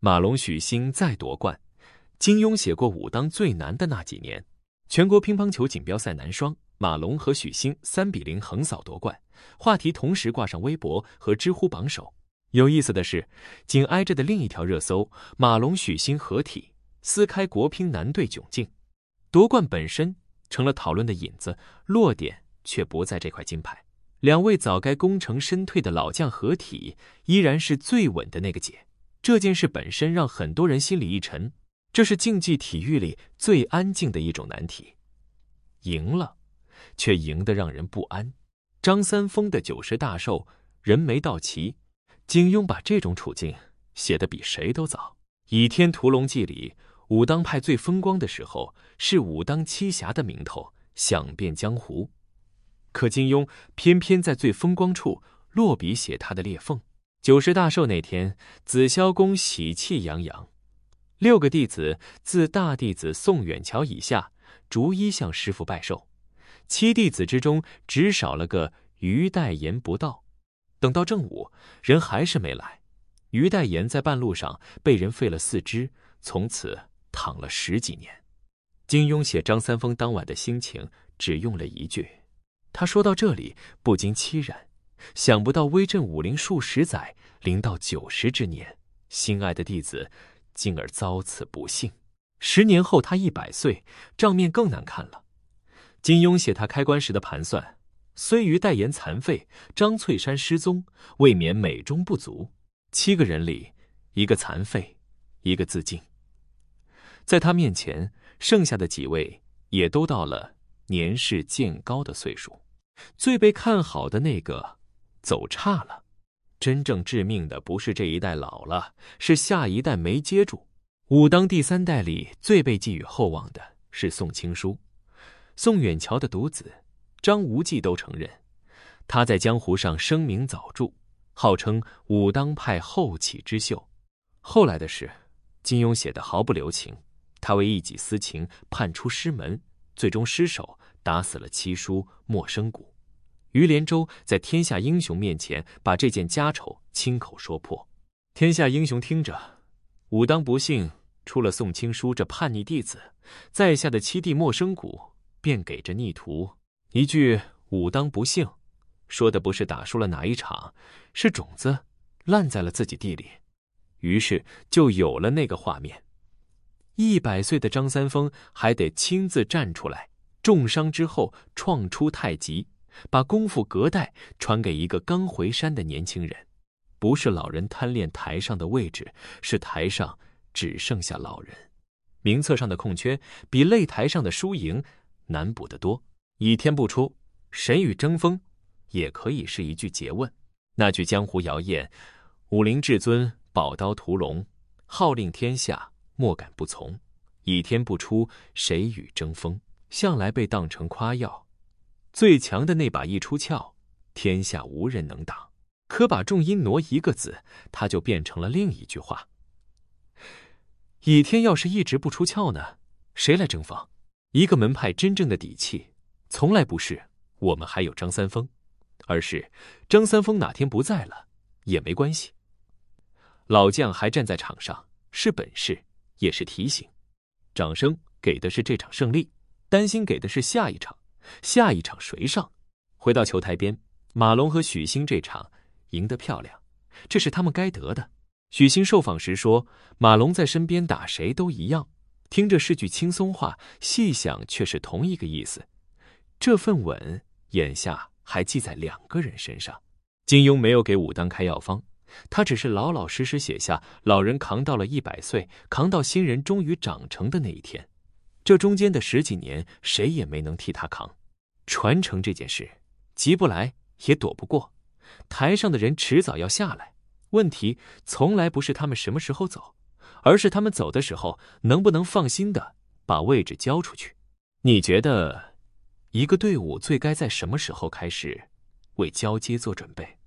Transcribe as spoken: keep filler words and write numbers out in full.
马龙、许昕再夺冠。金庸写过武当最难的那几年，全国乒乓球锦标赛男双，马龙和许昕三比零横扫夺冠，话题同时挂上微博和知乎榜首。有意思的是，紧挨着的另一条热搜，马龙许昕合体撕开国乒男队窘境，夺冠本身成了讨论的引子，落点却不在这块金牌。两位早该功成身退的老将合体，依然是最稳的那个解。这件事本身让很多人心里一沉，这是竞技体育里最安静的一种难题。赢了，却赢得让人不安。张三丰的九十大寿，人没到齐。金庸把这种处境写得比谁都早。《倚天屠龙记》里，武当派最风光的时候，是武当七侠的名头响遍江湖。可金庸偏偏在最风光处落笔写他的裂缝。九十大寿那天，紫霄宫喜气洋洋，六个弟子自大弟子宋远桥以下，逐一向师父拜寿。七弟子之中，只少了个于代言不到。等到正午，人还是没来。于代言在半路上被人废了四肢，从此躺了十几年。金庸写张三丰当晚的心情，只用了一句。他说到这里，不禁凄然，想不到威震武林数十载，临到九十之年，心爱的弟子竟而遭此不幸。十年后他一百岁，账面更难看了。金庸写他开棺时的盘算，虽于代言残废，张翠山失踪，未免美中不足。七个人里，一个残废，一个自尽。在他面前，剩下的几位也都到了年事渐高的岁数。最被看好的那个走岔了。真正致命的不是这一代老了，是下一代没接住。武当第三代里最被寄予厚望的是宋青书。宋远桥的独子张无忌都承认，他在江湖上声名早著，号称武当派后起之秀。后来的事，金庸写得毫不留情。他为一己私情叛出师门，最终失手打死了七叔莫生谷。于连州在天下英雄面前把这件家丑亲口说破。天下英雄听着，武当不幸出了宋青书这叛逆弟子，在下的七弟莫生谷便给这逆徒一句武当不幸，说的不是打输了哪一场，是种子烂在了自己地里。于是就有了那个画面，一百岁的张三丰还得亲自站出来，重伤之后创出太极，把功夫隔代传给一个刚回山的年轻人。不是老人贪恋台上的位置，是台上只剩下老人。名册上的空缺比擂台上的输赢难补得多。倚天不出，谁与争锋，也可以是一句诘问。那句江湖谣言，武林至尊宝刀屠龙，号令天下莫敢不从。倚天不出，谁与争锋，向来被当成夸耀。最强的那把一出鞘，天下无人能挡。可把重音挪一个字，它就变成了另一句话。倚天要是一直不出鞘呢，谁来争锋？一个门派真正的底气，从来不是我们还有张三丰，而是张三丰哪天不在了也没关系。老将还站在场上，是本事，也是提醒。掌声给的是这场胜利，担心给的是下一场，下一场谁上？回到球台边，马龙和许昕这场赢得漂亮，这是他们该得的。许昕受访时说，马龙在身边打谁都一样，听着是句轻松话，细想却是同一个意思。这份稳，眼下还记在两个人身上。金庸没有给武当开药方，他只是老老实实写下老人扛到了一百岁，扛到新人终于长成的那一天。这中间的十几年，谁也没能替他扛。传承这件事，急不来也躲不过。台上的人迟早要下来，问题从来不是他们什么时候走，而是他们走的时候能不能放心的把位置交出去。你觉得一个队伍最该在什么时候开始为交接做准备？